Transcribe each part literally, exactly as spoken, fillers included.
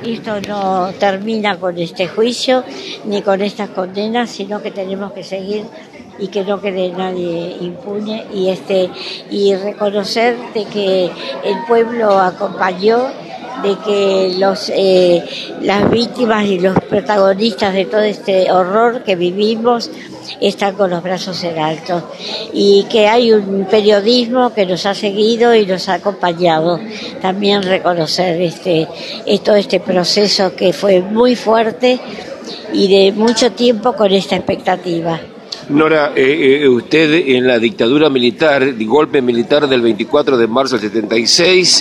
esto no termina con este juicio ni con estas condenas, sino que tenemos que seguir y que no quede nadie impune y este y reconocer de que el pueblo acompañó, de que los eh, las víctimas y los protagonistas de todo este horror que vivimos están con los brazos en alto y que hay un periodismo que nos ha seguido y nos ha acompañado. También reconocer este, todo este proceso que fue muy fuerte y de mucho tiempo con esta expectativa. Nora, eh, eh, usted en la dictadura militar, el golpe militar del veinticuatro de marzo del setenta y seis,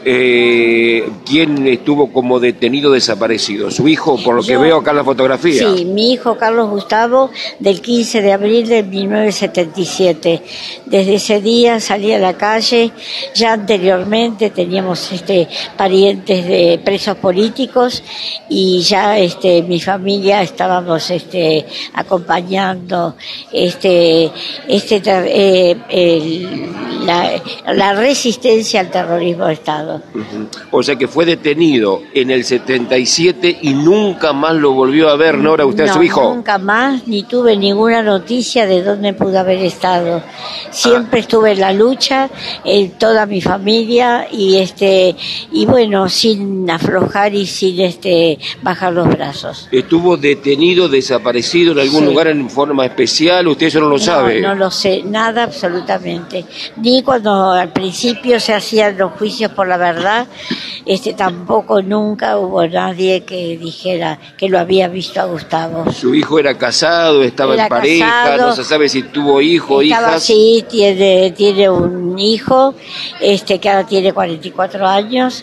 eh, ¿quién estuvo como detenido desaparecido? ¿Su hijo, por lo Yo, que veo acá en la fotografía? Sí, mi hijo Carlos Gustavo, del quince de abril de mil novecientos setenta y siete. Desde ese día salí a la calle. Ya anteriormente teníamos este parientes de presos políticos y ya este mi familia estábamos este acompañando este este eh, el, la, la resistencia al terrorismo de Estado. Uh-huh. O sea que fue detenido en el setenta y siete y nunca más lo volvió a ver, Nora, usted no, a su hijo. Nunca más, ni tuve ninguna noticia de dónde pudo haber estado. Siempre ah. estuve en la lucha, en toda mi familia y este y bueno, sin aflojar y sin este bajar los brazos. ¿Estuvo detenido, desaparecido en algún sí. lugar en forma especial? ¿Usted eso no lo no, sabe? No lo sé, nada absolutamente. Ni cuando al principio se hacían los juicios por la verdad, este tampoco nunca hubo nadie que dijera que lo había visto a Gustavo. ¿Su hijo era casado, estaba era en pareja, casado, no se sabe si tuvo hijo o hijas? Sí, tiene, tiene un hijo este que ahora tiene cuarenta y cuatro años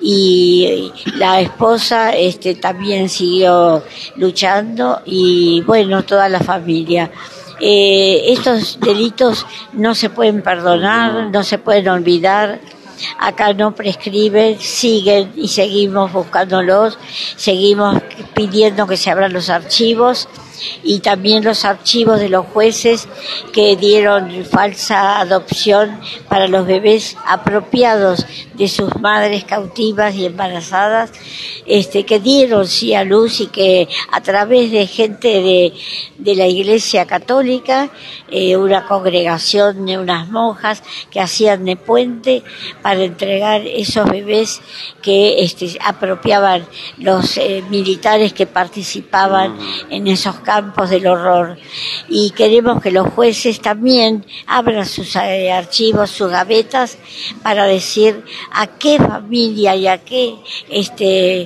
y la esposa este también siguió luchando y bueno, toda la familia. Eh, estos delitos no se pueden perdonar, no se pueden olvidar. Acá no prescriben, siguen y seguimos buscándolos, seguimos pidiendo que se abran los archivos y también los archivos de los jueces que dieron falsa adopción para los bebés apropiados de sus madres cautivas y embarazadas, este, que dieron sí a luz y que a través de gente de, de la Iglesia Católica, eh, una congregación de unas monjas que hacían de puente para entregar esos bebés que este, apropiaban los eh, militares que participaban en esos campos del horror. Y queremos que los jueces también abran sus eh, archivos, sus gavetas, para decir a qué familia y a qué este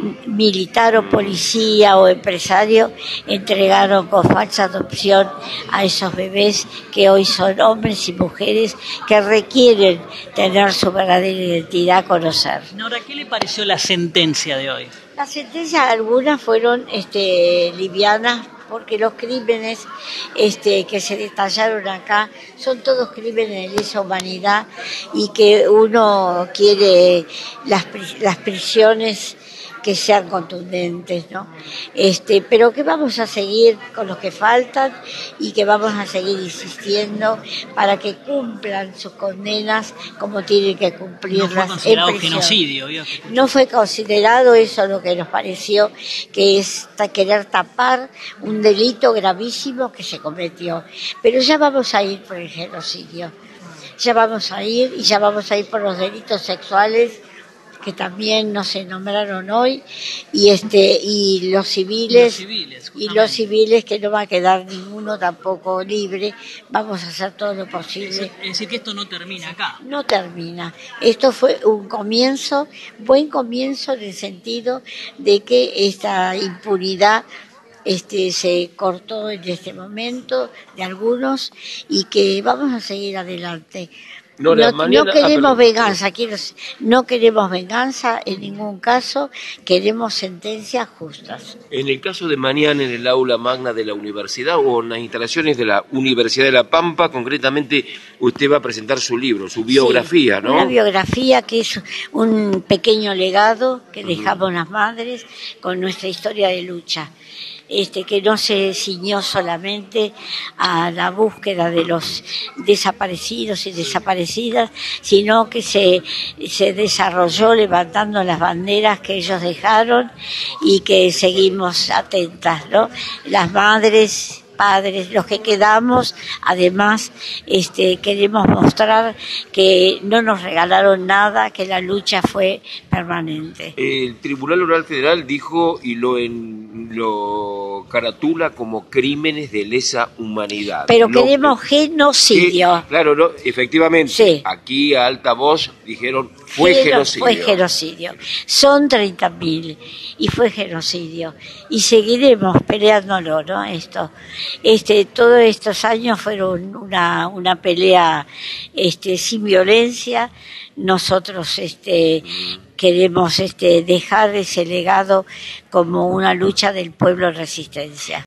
militar o policía o empresario entregaron con falsa adopción a esos bebés que hoy son hombres y mujeres que requieren tener su verdadera identidad a conocer. Nora, ¿qué le pareció la sentencia de hoy? Las sentencias algunas fueron este, livianas, porque los crímenes este, que se detallaron acá son todos crímenes de lesa humanidad y que uno quiere las, las prisiones que sean contundentes, ¿no? Este, pero que vamos a seguir con los que faltan y que vamos a seguir insistiendo para que cumplan sus condenas como tienen que cumplirlas. No fue considerado genocidio, ¿vio? No fue considerado, eso lo que nos pareció, que es querer tapar un delito gravísimo que se cometió. Pero ya vamos a ir por el genocidio, ya vamos a ir y ya vamos a ir por los delitos sexuales que también no se nombraron hoy y este y los civiles, los civiles y los civiles que no va a quedar ninguno tampoco libre. Vamos a hacer todo lo posible. Es decir, que esto no termina acá. No termina. Esto fue un comienzo, buen comienzo en el sentido de que esta impunidad este se cortó en este momento de algunos y que vamos a seguir adelante. No, no, mañana, no queremos ah, venganza, quiero, no queremos venganza en ningún caso, queremos sentencias justas. En el caso de mañana en el aula magna de la universidad o en las instalaciones de la Universidad de La Pampa, concretamente usted va a presentar su libro, su biografía, sí, ¿no? Una biografía que es un pequeño legado que dejamos uh-huh. las madres con nuestra historia de lucha. este, que no se ciñó solamente a la búsqueda de los desaparecidos y desaparecidas, sino que se, se desarrolló levantando las banderas que ellos dejaron y que seguimos atentas, ¿no? Las madres, padres, los que quedamos, además, este, queremos mostrar que no nos regalaron nada, que la lucha fue permanente. El Tribunal Oral Federal dijo y lo, en, lo caratula como crímenes de lesa humanidad. Pero no, queremos genocidio. Que, claro, no, efectivamente, sí. Aquí a alta voz dijeron fue Geno, genocidio. Fue genocidio. Son treinta mil y fue genocidio. Y seguiremos peleándolo, ¿no? Esto, este, todos estos años fueron una, una pelea, este, sin violencia. Nosotros, este, queremos, este, dejar ese legado como una lucha del pueblo en resistencia.